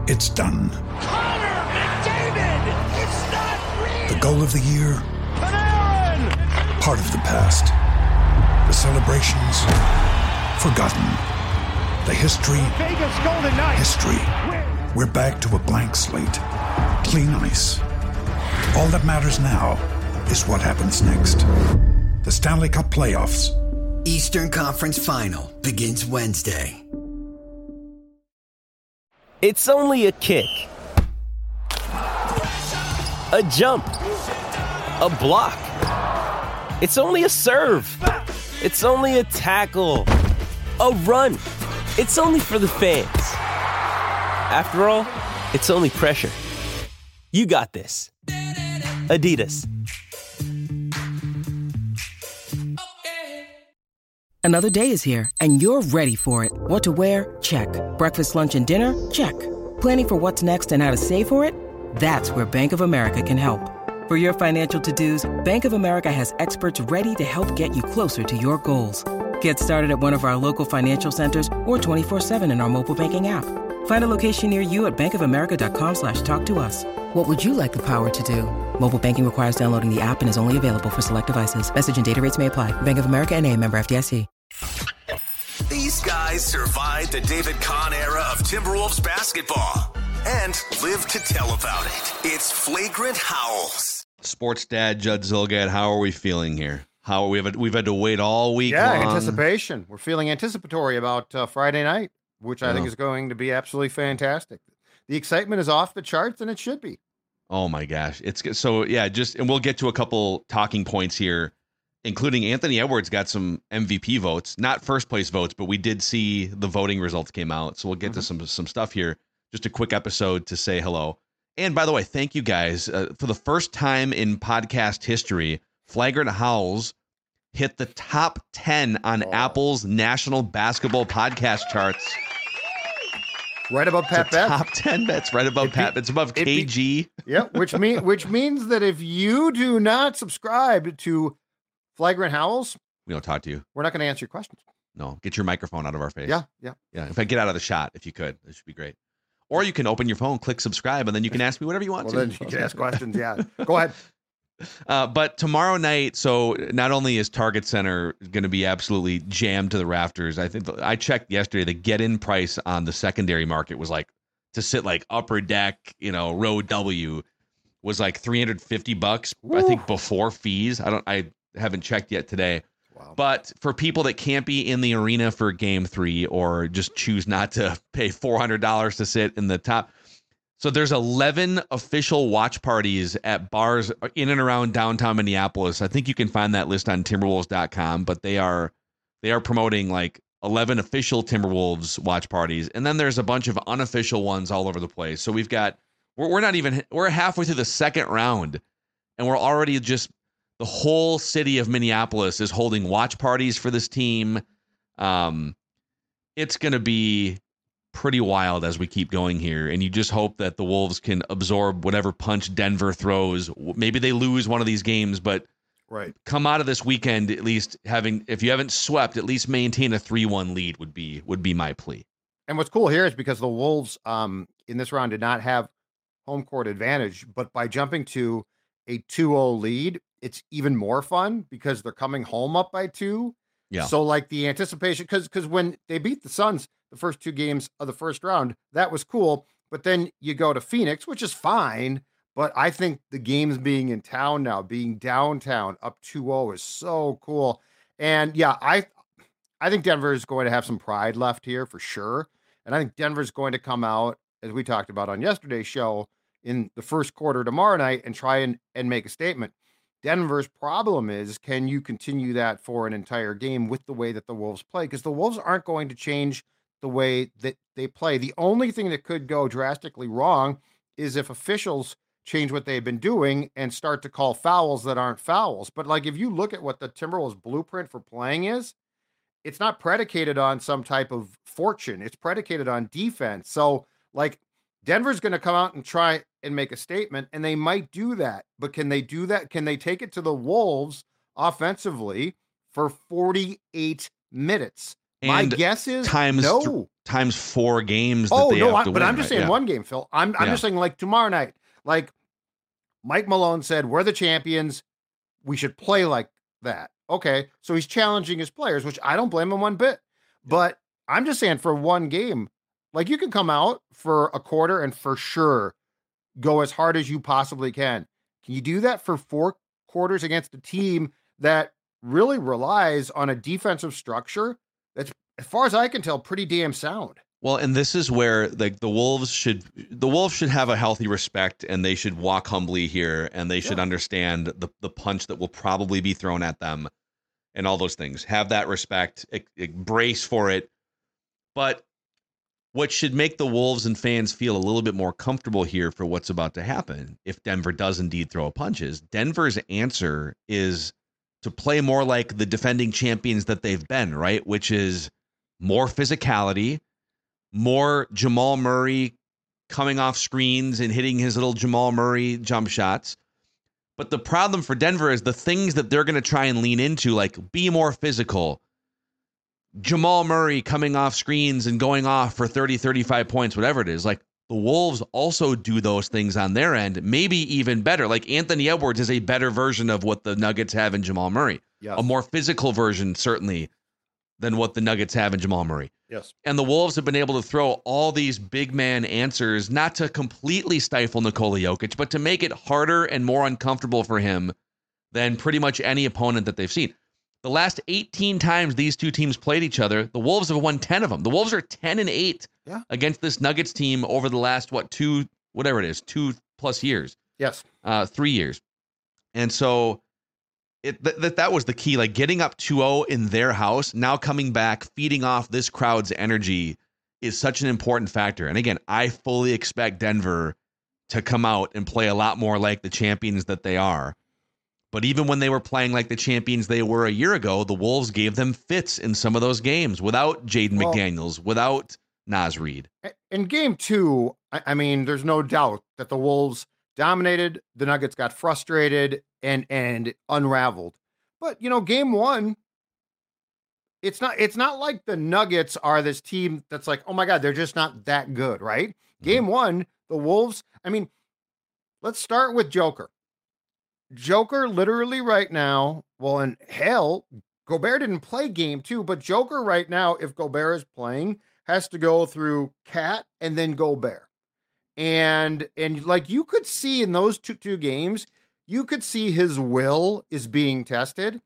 It's done. Connor McDavid! It's not real! The goal of the year? Panarin! Part of the past. The celebrations? Forgotten. The history? Vegas Golden Knights! History. We're back to a blank slate. Clean ice. All that matters now is what happens next. The Stanley Cup Playoffs. Eastern Conference Final begins Wednesday. It's only a kick, a jump, a block. It's only a serve. It's only a tackle, a run. It's only for the fans. After all, it's only pressure. You got this. Adidas. Another day is here, and you're ready for it. What to wear? Check. Breakfast, lunch, and dinner? Check. Planning for what's next and how to save for it? That's where Bank of America can help. For your financial to-dos, Bank of America has experts ready to help get you closer to your goals. Get started at one of our local financial centers or 24/7 in our mobile banking app. Find a location near you at bankofamerica.com/talktous. What would you like the power to do? Mobile banking requires downloading the app and is only available for select devices. Message and data rates may apply. Bank of America N.A., member FDIC. These guys survived the David Kahn era of Timberwolves basketball and live to tell about it. It's Flagrant Howls. Sports dad Judd Zulgad, how are we feeling here? We've had to wait all week long. Anticipation. We're feeling anticipatory about Friday night, which I think is going to be absolutely fantastic. The excitement is off the charts, and it should be. Oh my gosh. And we'll get to a couple talking points here, including Anthony Edwards got some MVP votes, not first place votes, but we did see the voting results came out. So we'll get to some stuff here. Just a quick episode to say hello. And by the way, thank you guys. For the first time in podcast history, Flagrant Howls hit the top 10 on Apple's National Basketball Podcast charts. Right above Pat Betts. Top 10 bets, right above Pat. It's above KG. Which means that if you do not subscribe to Flagrant Howls, we don't talk to you. We're not going to answer your questions. No, get your microphone out of our face. Yeah. If I get out of the shot, if you could, that should be great. Or you can open your phone, click subscribe, and then you can ask me whatever you want to. Then you can ask questions. Yeah, go ahead. But tomorrow night, so not only is Target Center going to be absolutely jammed to the rafters, I think I checked yesterday, the get-in price on the secondary market was like, to sit like upper deck, row W, was like $350. I think before fees. I haven't checked yet today. Wow. But for people that can't be in the arena for Game 3 or just choose not to pay $400 to sit in the top. So there's 11 official watch parties at bars in and around downtown Minneapolis. I think you can find that list on Timberwolves.com, but they are promoting like 11 official Timberwolves watch parties. And then there's a bunch of unofficial ones all over the place. So we're halfway through the second round, and we're already the whole city of Minneapolis is holding watch parties for this team. It's going to be pretty wild as we keep going here, and you just hope that the Wolves can absorb whatever punch Denver throws. Maybe they lose one of these games, but come out of this weekend at least if you haven't swept, at least maintain a 3-1 lead would be my plea. And what's cool here is because the Wolves in this round did not have home court advantage, but by jumping to a 2-0 lead, it's even more fun because they're coming home up by 2. Yeah. So like the anticipation, because when they beat the Suns the first 2 games of the first round, that was cool. But then you go to Phoenix, which is fine. But I think the games being in town now, being downtown up 2-0 is so cool. And yeah, I think Denver is going to have some pride left here for sure. And I think Denver's going to come out, as we talked about on yesterday's show, in the first quarter tomorrow night and try and make a statement. Denver's problem is, can you continue that for an entire game with the way that the Wolves play? Because the Wolves aren't going to change the way that they play. The only thing that could go drastically wrong is if officials change what they've been doing and start to call fouls that aren't fouls. But like, if you look at what the Timberwolves blueprint for playing is, it's not predicated on some type of fortune. It's predicated on defense. So like, Denver's going to come out and try and make a statement, and they might do that. But can they do that? Can they take it to the Wolves offensively for 48 minutes? My And guess is times no. times 4 games. Oh, that they no, have to but win, I'm just right? saying Yeah. one game, Phil. I'm just saying like tomorrow night, like Mike Malone said, we're the champions. We should play like that. Okay. So he's challenging his players, which I don't blame him one bit. But I'm just saying for one game, like you can come out for a quarter and for sure go as hard as you possibly can. Can you do that for 4 quarters against a team that really relies on a defensive structure that's, as far as I can tell, pretty damn sound? Well, and this is where like the Wolves should have a healthy respect, and they should walk humbly here, and they should understand the punch that will probably be thrown at them and all those things. Have that respect, brace for it. But what should make the Wolves and fans feel a little bit more comfortable here for what's about to happen, if Denver does indeed throw punches, Denver's answer is to play more like the defending champions that they've been, right? Which is more physicality, more Jamal Murray coming off screens and hitting his little Jamal Murray jump shots. But the problem for Denver is the things that they're going to try and lean into, like be more physical. Jamal Murray coming off screens and going off for 30, 35 points, whatever it is. Like the Wolves also do those things on their end, maybe even better. Like Anthony Edwards is a better version of what the Nuggets have in Jamal Murray. Yes. A more physical version, certainly, than what the Nuggets have in Jamal Murray. Yes. And the Wolves have been able to throw all these big man answers, not to completely stifle Nikola Jokic, but to make it harder and more uncomfortable for him than pretty much any opponent that they've seen. The last 18 times these two teams played each other, the Wolves have won 10 of them. The Wolves are 10-8 against this Nuggets team over the last, 2+ years. Yes. 3 years. And so that was the key, like getting up 2-0 in their house, now coming back, feeding off this crowd's energy is such an important factor. And again, I fully expect Denver to come out and play a lot more like the champions that they are. But even when they were playing like the champions they were a year ago, the Wolves gave them fits in some of those games without Jaden McDaniels, without Naz Reid. In game 2, I mean, there's no doubt that the Wolves dominated. The Nuggets got frustrated and unraveled. But, game 1, it's not like the Nuggets are this team that's like, oh my God, they're just not that good, right? Mm-hmm. Game 1, the Wolves, I mean, let's start with Joker. Joker literally right now, well, and hell, Gobert didn't play game 2, but Joker right now, if Gobert is playing, has to go through Cat and then Gobert. And like you could see in those two games, you could see his will is being tested.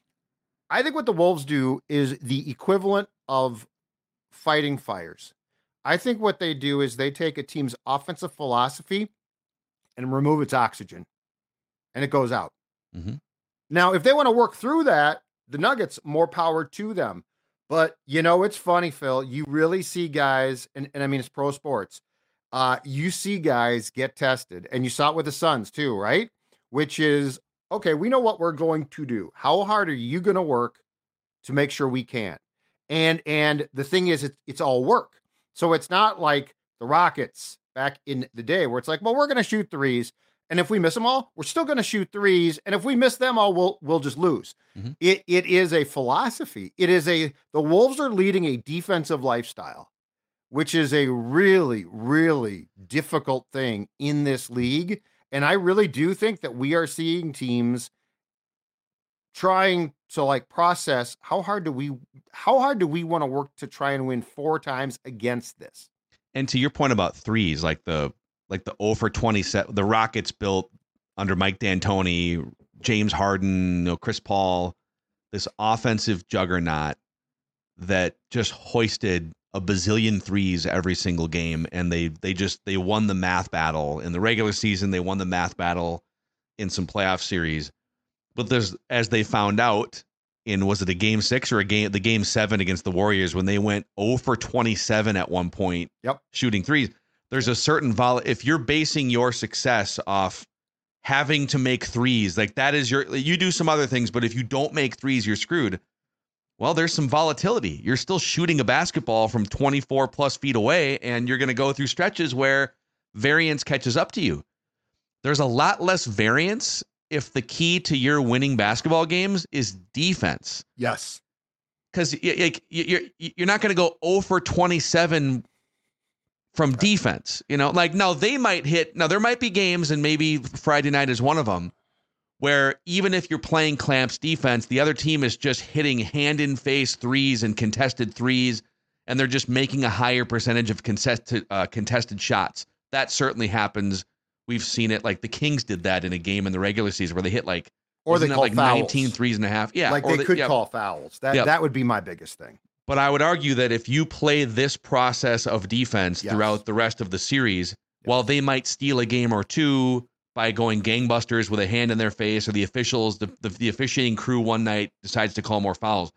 I think what the Wolves do is the equivalent of fighting fires. I think what they do is they take a team's offensive philosophy and remove its oxygen, and it goes out. Mm-hmm. Now, if they want to work through that, the Nuggets, more power to them. But, it's funny, Phil. You really see guys, and I mean, it's pro sports. You see guys get tested, and you saw it with the Suns too, right? Which is, okay, we know what we're going to do. How hard are you going to work to make sure we can? And the thing is, it's all work. So it's not like the Rockets back in the day where it's like, well, we're going to shoot threes. And if we miss them all, we're still going to shoot threes. And if we miss them all, we'll just lose. Mm-hmm. It is a philosophy. The Wolves are leading a defensive lifestyle, which is a really, really difficult thing in this league. And I really do think that we are seeing teams trying to process how hard do we want to work to try and win 4 times against this. And to your point about threes, like the 0 for 20 set the Rockets built under Mike D'Antoni, James Harden, Chris Paul, this offensive juggernaut that just hoisted a bazillion threes every single game, and they won the math battle in the regular season. They won the math battle in some playoff series, but as they found out was it a game 6 or the game 7 against the Warriors when they went 0 for 27 at one point, shooting threes. There's a certain if you're basing your success off having to make threes, like that is you do some other things, but if you don't make threes, you're screwed. Well, there's some volatility. You're still shooting a basketball from 24 plus feet away, and you're going to go through stretches where variance catches up to you. There's a lot less variance if the key to your winning basketball games is defense. Yes. because you're not going to go 0 for 27 from defense. No, they might hit. Now, there might be games, and maybe Friday night is one of them, where even if you're playing clamps defense, the other team is just hitting hand-in-face threes and contested threes, and they're just making a higher percentage of contested shots. That certainly happens. We've seen it. Like the Kings did that in a game in the regular season where they hit or they call like fouls. 19 threes and a half. Yeah. Like they could call fouls. That would be my biggest thing. But I would argue that if you play this process of defense throughout the rest of the series, while they might steal a game or two by going gangbusters with a hand in their face, or the officials, the officiating crew one night decides to call more fouls,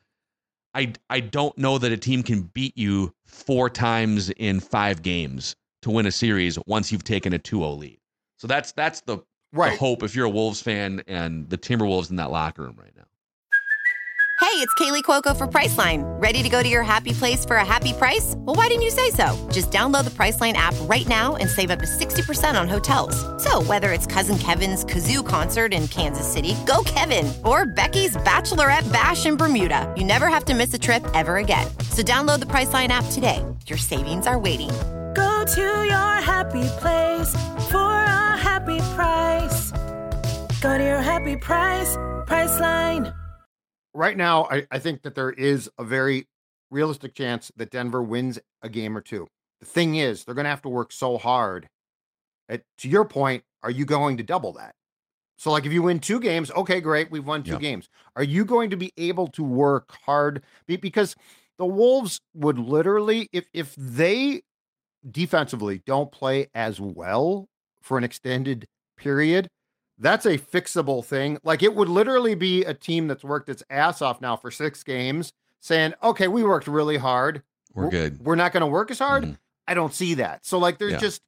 I don't know that a team can beat you 4 times in 5 games to win a series once you've taken a 2-0 lead. So that's the hope if you're a Wolves fan and the Timberwolves in that locker room right now. Hey, it's Kaylee Cuoco for Priceline. Ready to go to your happy place for a happy price? Well, why didn't you say so? Just download the Priceline app right now and save up to 60% on hotels. So whether it's Cousin Kevin's Kazoo Concert in Kansas City, go Kevin, or Becky's Bachelorette Bash in Bermuda, you never have to miss a trip ever again. So download the Priceline app today. Your savings are waiting. Go to your happy place for a happy price. Go to your happy price, Priceline. Right now, I think that there is a very realistic chance that Denver wins a game or two. The thing is, they're going to have to work so hard. To your point, are you going to double that? So, like, if you win 2 games, okay, great, we've won 2 games. Are you going to be able to work hard? Because the Wolves would literally, if they defensively don't play as well for an extended period, that's a fixable thing. Like, it would literally be a team that's worked its ass off now for 6 games saying, okay, we worked really hard. We're good. We're not going to work as hard. Mm-hmm. I don't see that. So, like, this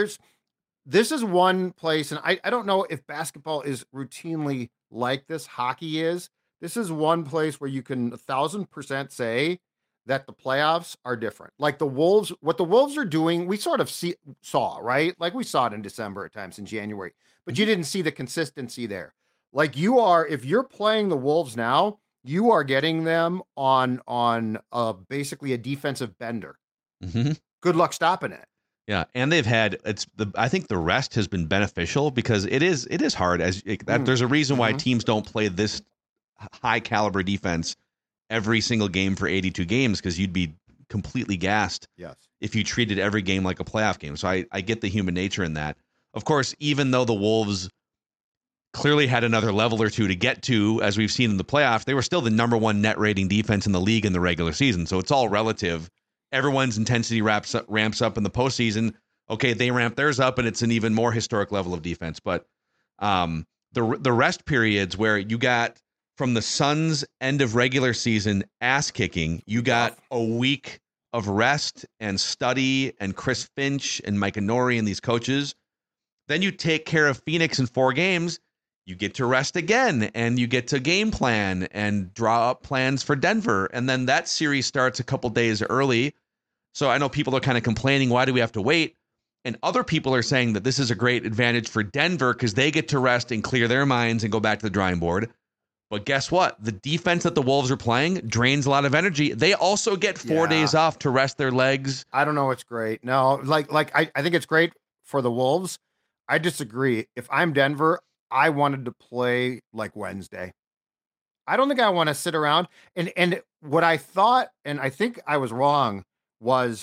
is one place, and I don't know if basketball is routinely like this. Hockey is. This is one place where you can 1,000% say that the playoffs are different. Like the Wolves, what the Wolves are doing, we sort of saw, right? Like we saw it in December at times, in January, but you didn't see the consistency there. Like if you're playing the Wolves now, you are getting them on basically a defensive bender. Mm-hmm. Good luck stopping it. Yeah, and they've had I think the rest has been beneficial because it is hard there's a reason why teams don't play this high caliber defense every single game for 82 games, because you'd be completely gassed if you treated every game like a playoff game. So I get the human nature in that. Of course, even though the Wolves clearly had another level or two to get to, as we've seen in the playoffs, they were still the number 1 net rating defense in the league in the regular season. So it's all relative. Everyone's intensity ramps up in the postseason. Okay, they ramp theirs up, and it's an even more historic level of defense. But the rest periods where you got from the Suns' end of regular season ass kicking, you got a week of rest and study and Chris Finch and Mike Inori and these coaches. Then you take care of Phoenix in 4 games. You get to rest again, and you get to game plan and draw up plans for Denver. And then that series starts a couple days early. So I know people are kind of complaining, why do we have to wait? And other people are saying that this is a great advantage for Denver because they get to rest and clear their minds and go back to the drawing board. But guess what? The defense that the Wolves are playing drains a lot of energy. They also get 4 days off to rest their legs. I don't know. It's great. No, I think it's great for the Wolves. I disagree. If I'm Denver, I wanted to play like Wednesday. I don't think I want to sit around. And what I thought, and I think I was wrong, was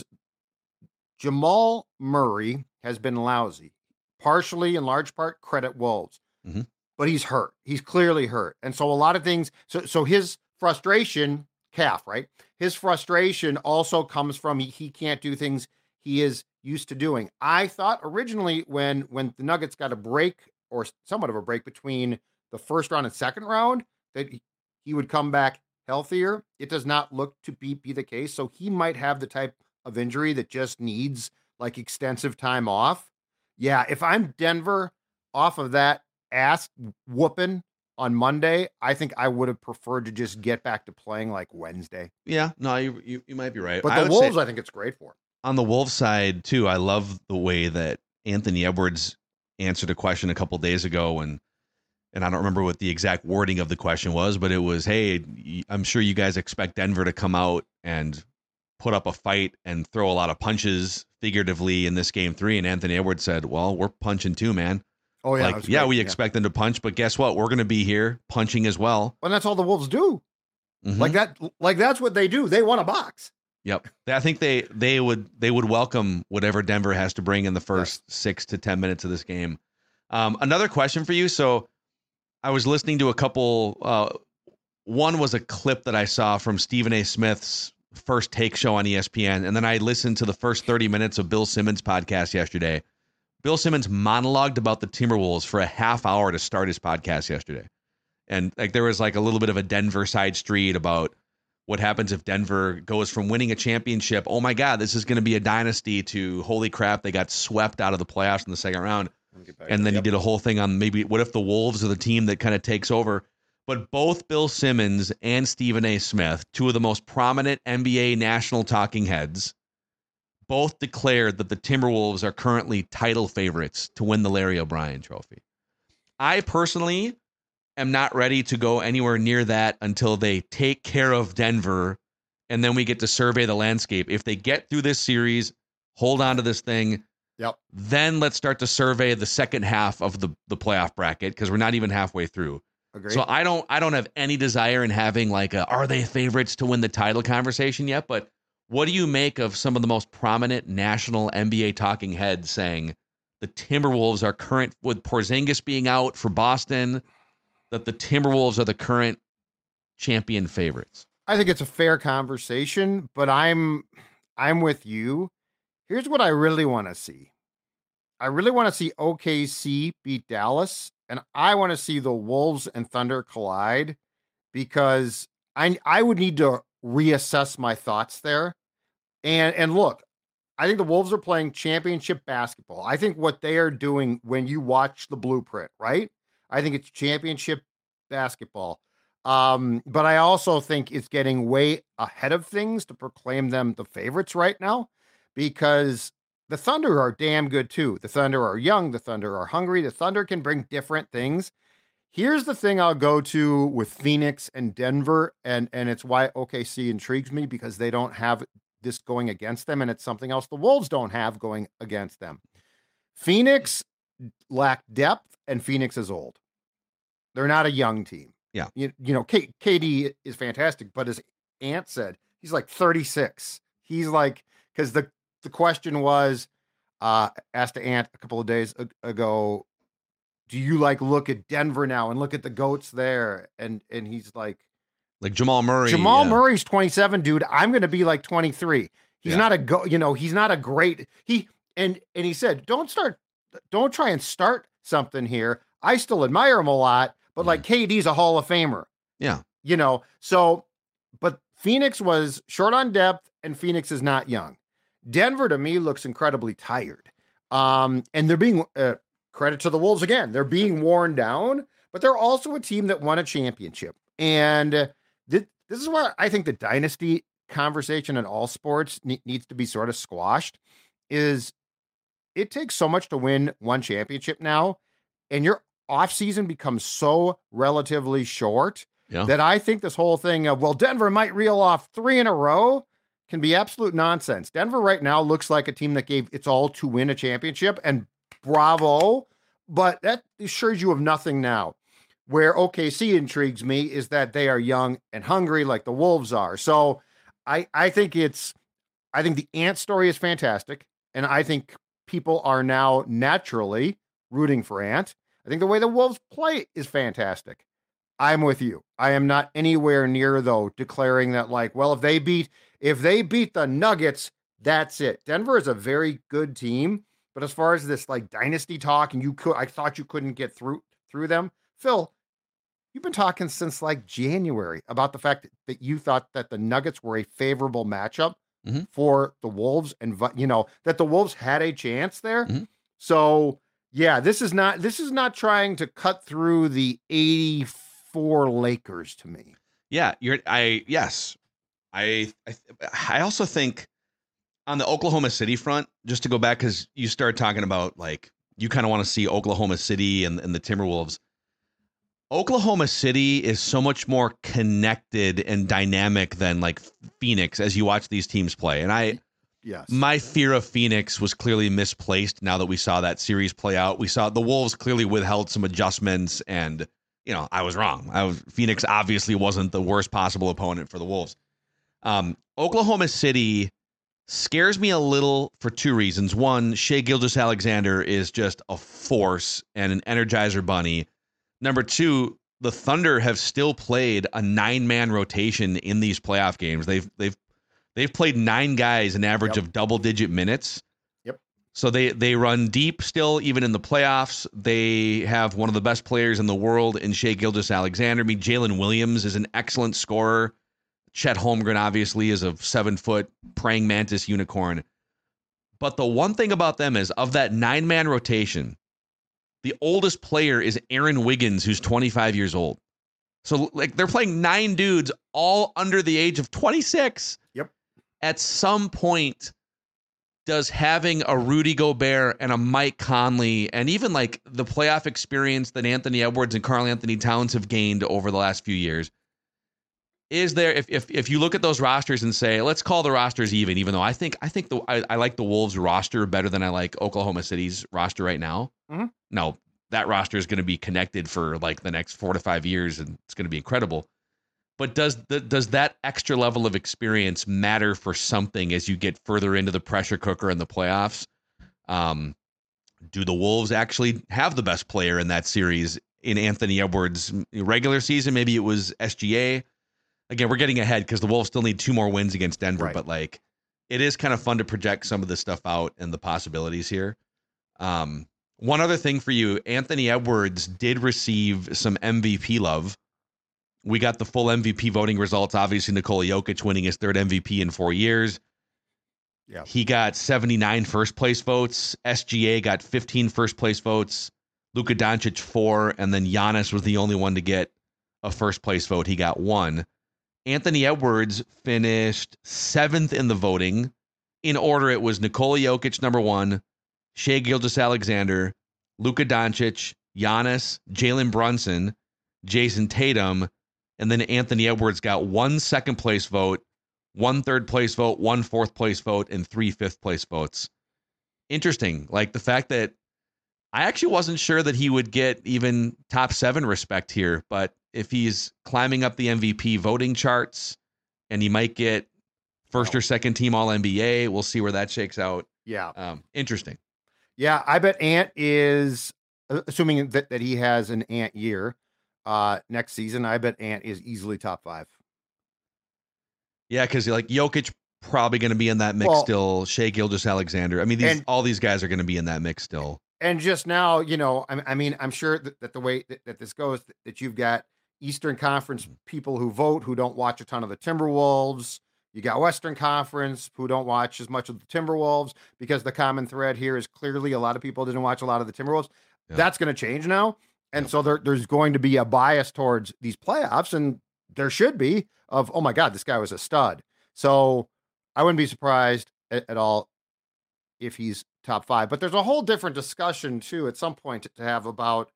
Jamal Murray has been lousy. Partially, in large part, credit Wolves. Mm-hmm. But he's hurt. He's clearly hurt. And so a lot of things, so his frustration, calf, right? His frustration also comes from he can't do things he is used to doing. I thought originally when the Nuggets got a break, or somewhat of a break between the first round and second round, that he would come back healthier. It does not look to be the case. So he might have the type of injury that just needs like extensive time off. Yeah, if I'm Denver, off of that ass whooping on Monday, I think I would have preferred to just get back to playing like Wednesday. Yeah, no, you might be right. But the Wolves, I think it's great for. On the Wolves side, too, I love the way that Anthony Edwards answered a question a couple days ago, and and I don't remember what the exact wording of the question was, but it was, hey, I'm sure you guys expect Denver to come out and put up a fight and throw a lot of punches figuratively in this game 3. And Anthony Edwards said, well, we're punching too, man. Oh, yeah. Like, we expect them to punch, but guess what? We're going to be here punching as well. And that's all the Wolves do. Mm-hmm. Like that's what they do. They want a box. Yep. I think they would welcome whatever Denver has to bring in the first 6 to 10 minutes of this game. Another question for you. So I was listening to a couple, one was a clip that I saw from Stephen A. Smith's First Take show on ESPN. And then I listened to the first 30 minutes of Bill Simmons' podcast yesterday. Bill Simmons monologued about the Timberwolves for a half hour to start his podcast yesterday. And like there was like a little bit of a Denver side street about what happens if Denver goes from winning a championship, oh my God, this is going to be a dynasty, to holy crap, they got swept out of the playoffs in the second round. And then he did a whole thing on maybe what if the Wolves are the team that kind of takes over. But both Bill Simmons and Stephen A. Smith, two of the most prominent NBA national talking heads, both declared that the Timberwolves are currently title favorites to win the Larry O'Brien Trophy. I personally am not ready to go anywhere near that until they take care of Denver, and then we get to survey the landscape. If they get through this series, hold on to this thing, then let's start to survey the second half of the playoff bracket, because we're not even halfway through. Agreed. So I don't have any desire in having like a are they favorites to win the title conversation yet, but what do you make of some of the most prominent national NBA talking heads saying the Timberwolves are current, with Porzingis being out for Boston, that the Timberwolves are the current champion favorites? I think it's a fair conversation, but I'm with you. Here's what I really want to see. I really want to see OKC beat Dallas, and I want to see the Wolves and Thunder collide, because I would need to reassess my thoughts there. And look, I think the Wolves are playing championship basketball. I think what they are doing when you watch the blueprint, right? I think it's championship basketball. But I also think it's getting way ahead of things to proclaim them the favorites right now, because the Thunder are damn good too. The Thunder are young. The Thunder are hungry. The Thunder can bring different things. Here's the thing I'll go to with Phoenix and Denver, and it's why OKC intrigues me, because they don't have this going against them, and it's something else the Wolves don't have going against them. Phoenix lack depth, and Phoenix is old. They're not a young team. Yeah. You know, KD is fantastic, but as Ant said, he's like 36. He's like, because the question was asked to Ant a couple of days ago, do you like look at Denver now and look at the GOATs there? And he's like Jamal Murray. Jamal Murray's 27, dude. I'm going to be like 23. He's not he's not a great, and he said, don't try and start something here. I still admire him a lot, but like KD's a Hall of Famer. Yeah. So, but Phoenix was short on depth, and Phoenix is not young. Denver to me looks incredibly tired. And they're being, credit to the Wolves again, they're being worn down, but they're also a team that won a championship. And this is why I think the dynasty conversation in all sports needs to be sort of squashed. Is it takes so much to win one championship now, and your offseason becomes so relatively short that I think this whole thing of, well, Denver might reel off 3 in a row can be absolute nonsense. Denver right now looks like a team that gave its all to win a championship, and bravo, but that assures you of nothing now. Where OKC intrigues me is that they are young and hungry like the Wolves are. So I think the Ant story is fantastic, and I think people are now naturally rooting for Ant. I think the way the Wolves play is fantastic. I'm with you. I am not anywhere near, though, declaring that like, well, if they beat the Nuggets, that's it. Denver is a very good team, but as far as this like dynasty talk, and I thought you couldn't get through them. Phil, you've been talking since like January about the fact that you thought that the Nuggets were a favorable matchup for the Wolves, and that the Wolves had a chance there. So yeah, this is not trying to cut through the 84 Lakers to me. Yeah, I also think on the Oklahoma City front, just to go back, because you started talking about like you kind of want to see Oklahoma City and the Timberwolves. Oklahoma City is so much more connected and dynamic than like Phoenix as you watch these teams play. And my fear of Phoenix was clearly misplaced now that we saw that series play out. We saw the Wolves clearly withheld some adjustments, and I was wrong. Phoenix obviously wasn't the worst possible opponent for the Wolves. Oklahoma City scares me a little for two reasons. One, Shai Gilgeous-Alexander is just a force and an Energizer bunny. Number two, the Thunder have still played a 9-man rotation in these playoff games. They've played 9 guys, an average of double-digit minutes. Yep. So they run deep still, even in the playoffs. They have one of the best players in the world in Shai Gilgeous-Alexander. I mean, Jalen Williams is an excellent scorer. Chet Holmgren, obviously, is a 7-foot praying mantis unicorn. But the one thing about them is, of that 9-man rotation, the oldest player is Aaron Wiggins, who's 25 years old. So like they're playing 9 dudes all under the age of 26. Yep. At some point, does having a Rudy Gobert and a Mike Conley and even like the playoff experience that Anthony Edwards and Karl Anthony Towns have gained over the last few years, is there, if you look at those rosters and say, let's call the rosters even though I like the Wolves roster better than I like Oklahoma City's roster right now. Mm-hmm. No, that roster is going to be connected for like the next 4 to 5 years, and it's going to be incredible. But does that extra level of experience matter for something as you get further into the pressure cooker in the playoffs? Do the Wolves actually have the best player in that series in Anthony Edwards? Regular season, maybe it was SGA. Again, we're getting ahead because the Wolves still need 2 more wins against Denver, but like it is kind of fun to project some of this stuff out and the possibilities here. One other thing for you, Anthony Edwards did receive some MVP love. We got the full MVP voting results. Obviously, Nikola Jokic winning his 3rd MVP in 4 years. Yeah. He got 79 first-place votes. SGA got 15 first-place votes. Luka Doncic 4, and then Giannis was the only one to get a first-place vote. He got 1. Anthony Edwards finished 7th in the voting. In order, it was Nikola Jokic, number 1, Shai Gilgeous-Alexander, Luka Doncic, Giannis, Jalen Brunson, Jason Tatum, and then Anthony Edwards got 1 second-place vote, 1 third-place vote, 1 fourth-place vote, and 3 fifth-place votes. Interesting. Like the fact that I actually wasn't sure that he would get even top 7 respect here, but if he's climbing up the MVP voting charts and he might get first or second team All-NBA, we'll see where that shakes out. Yeah. Interesting. Yeah, I bet Ant is, assuming that he has an Ant year next season, I bet Ant is easily top 5. Yeah, because like Jokic probably going to be in that mix still. Shai Gilgeous-Alexander. I mean, all these guys are going to be in that mix still. And just now, I mean, I'm sure that the way that this goes, that you've got Eastern Conference people who vote, who don't watch a ton of the Timberwolves. You got Western Conference who don't watch as much of the Timberwolves, because the common thread here is clearly a lot of people didn't watch a lot of the Timberwolves. Yeah. That's going to change now. And so there's going to be a bias towards these playoffs, and there should be, of, oh my God, this guy was a stud. So I wouldn't be surprised at all if he's top 5. But there's a whole different discussion too at some point to have about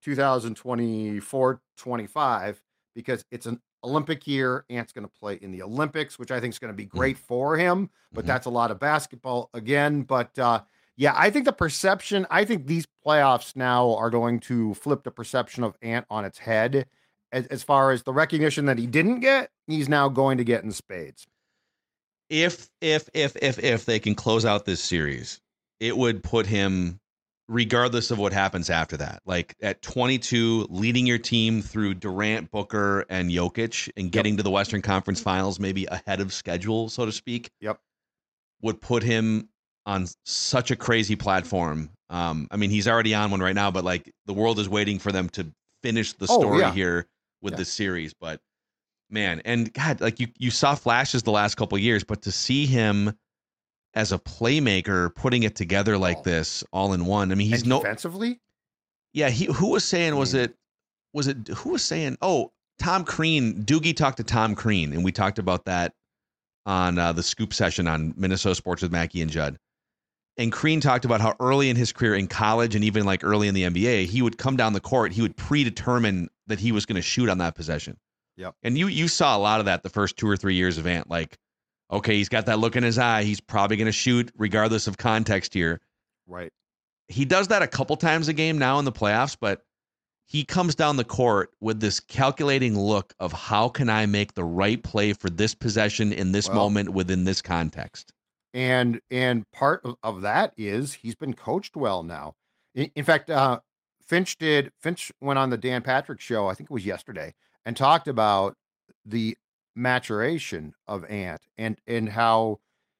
2024-25, because it's an Olympic year. Ant's going to play in the Olympics, which I think is going to be great for him, but that's a lot of basketball again. But yeah, I think these playoffs now are going to flip the perception of Ant on its head. As far as the recognition that he didn't get, he's now going to get in spades. If they can close out this series, it would put him, regardless of what happens after that, like at 22, leading your team through Durant, Booker, and Jokic, and getting to the Western Conference Finals, maybe ahead of schedule, so to speak. Yep. Would put him on such a crazy platform. I mean, he's already on one right now, but like the world is waiting for them to finish the story here with this series. But man, and God, like you saw flashes the last couple of years, but to see him as a playmaker putting it together like this all in one. I mean, he's defensively. Yeah. Who was saying, who was saying, oh, Tom Crean, Doogie talked to Tom Crean, and we talked about that on the Scoop session on Minnesota Sports with Mackey and Judd. And Crean talked about how early in his career in college and even like early in the NBA, he would come down the court. He would predetermine that he was going to shoot on that possession. Yep. And you saw a lot of that the first 2 or 3 years of Ant. Like, okay, he's got that look in his eye. He's probably going to shoot regardless of context here. Right. He does that a couple times a game now in the playoffs, but he comes down the court with this calculating look of how can I make the right play for this possession in this moment within this context. And part of that is he's been coached well now. In fact, Finch went on the Dan Patrick show, I think it was yesterday, and talked about the maturation of Ant and how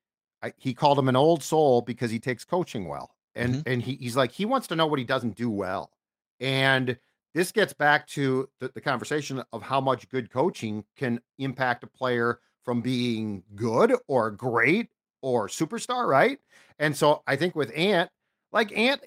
he called him an old soul because he takes coaching well. And he's like, he wants to know what he doesn't do well. And this gets back to the conversation of how much good coaching can impact a player from being good or great or superstar, right? And so I think with Ant, like Ant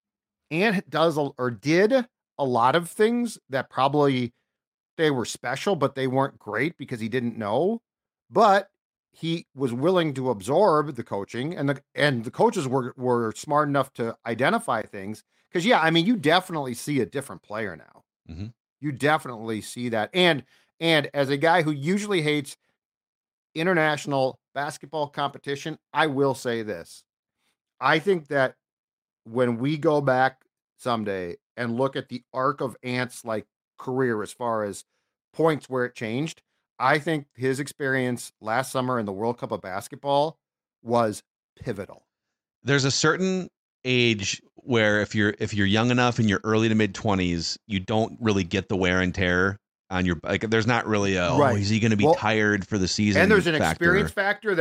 does or did a lot of things that probably they were special, but they weren't great because he didn't know. But he was willing to absorb the coaching, and the coaches were smart enough to identify things. Because I mean, you definitely see a different player now. Mm-hmm. You definitely see that. And as a guy who usually hates international basketball competition, I will say this. I think that when we go back someday and look at the arc of Ant's like career as far as points where it changed, I think his experience last summer in the World Cup of basketball was pivotal. There's a certain age where if you're young enough in your early to mid 20s, you don't really get the wear and tear on your, like, there's not really a, right. Is he going to be tired for the season? And there's an experience factor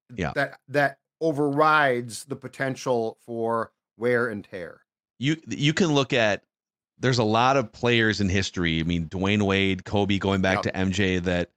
that overrides the potential for wear and tear. You can look at, there's a lot of players in history. I mean, Dwayne Wade, Kobe, going back to MJ, that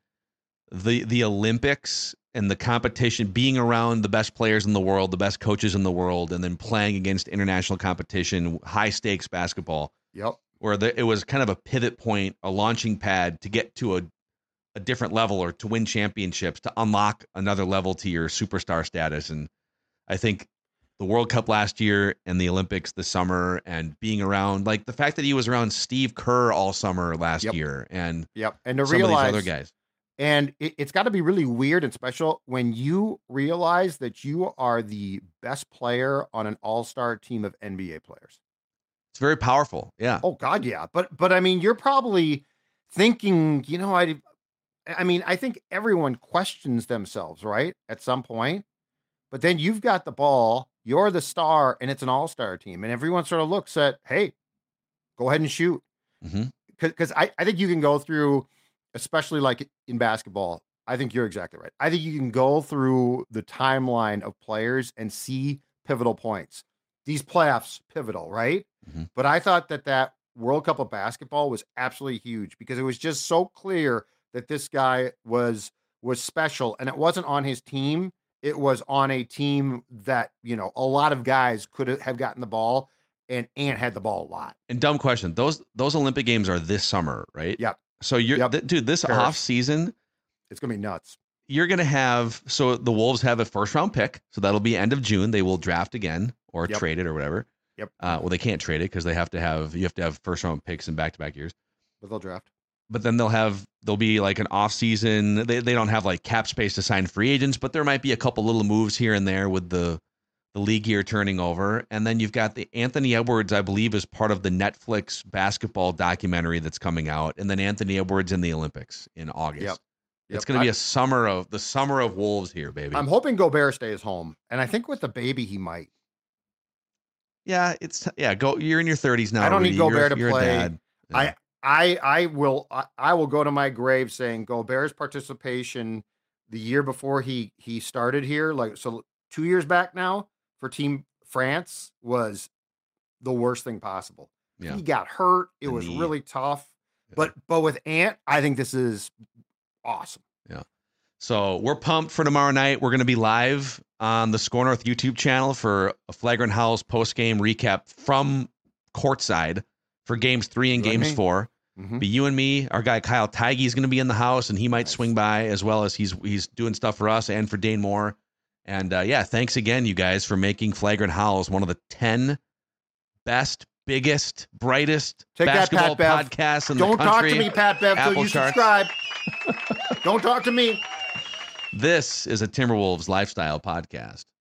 the Olympics and the competition, being around the best players in the world, the best coaches in the world, and then playing against international competition, high stakes basketball. Yep. Where it was kind of a pivot point, a launching pad to get to a different level or to win championships, to unlock another level to your superstar status. And I think the World Cup last year and the Olympics this summer, and being around, like the fact that he was around Steve Kerr all summer last year, and and to some realize of these other guys. And it's got to be really weird and special when you realize that you are the best player on an all-star team of NBA players. It's very powerful. Yeah. Oh God. Yeah. But I mean, you're probably thinking, I mean, I think everyone questions themselves, right? At some point, but then you've got the ball, you're the star, and it's an all-star team. And everyone sort of looks at, hey, go ahead and shoot. Because I think you can go through, especially like in basketball, I think you're exactly right. I think you can go through the timeline of players and see pivotal points. These playoffs, pivotal, right? But I thought that World Cup of basketball was absolutely huge because it was just so clear that this guy was special, and it wasn't on his team. It was on a team that, a lot of guys could have gotten the ball, and Ant had the ball a lot. And dumb question. Those Olympic games are this summer, right? Yep. So dude, this off season, it's going to be nuts. You're going to have, so the Wolves have a first round pick. So that'll be end of June. They will draft again or trade it or whatever. Yep. Well, they can't trade it because you have to have first round picks in back-to-back years. But they'll draft. But then there'll be like an off season. They don't have like cap space to sign free agents, but there might be a couple little moves here and there with the league year turning over. And then you've got the Anthony Edwards, I believe, is part of the Netflix basketball documentary that's coming out. And then Anthony Edwards in the Olympics in August. Yep. It's going to be the summer of Wolves here, baby. I'm hoping Gobert stays home. And I think with the baby, he might. Yeah, you're in your 30s now. I don't Rudy. need Gobert to you're play. A dad. Yeah. I will go to my grave saying Gobert's participation the year before he started here, 2 years back now for Team France, was the worst thing possible. Yeah. He got hurt. It was really tough. Yeah. But with Ant, I think this is awesome. Yeah. So we're pumped for tomorrow night. We're going to be live on the Score North YouTube channel for a Flagrant Howls post-game recap from courtside for games 3 and games 4. But you and me, our guy Kyle Teige is going to be in the house, and he might swing by, as well as he's doing stuff for us and for Dane Moore And thanks again, you guys, for making Flagrant Howls one of the 10 best, biggest, brightest basketball podcasts in the country. Don't talk to me, Pat Bev, till you subscribe. Don't talk to me. This is a Timberwolves lifestyle podcast.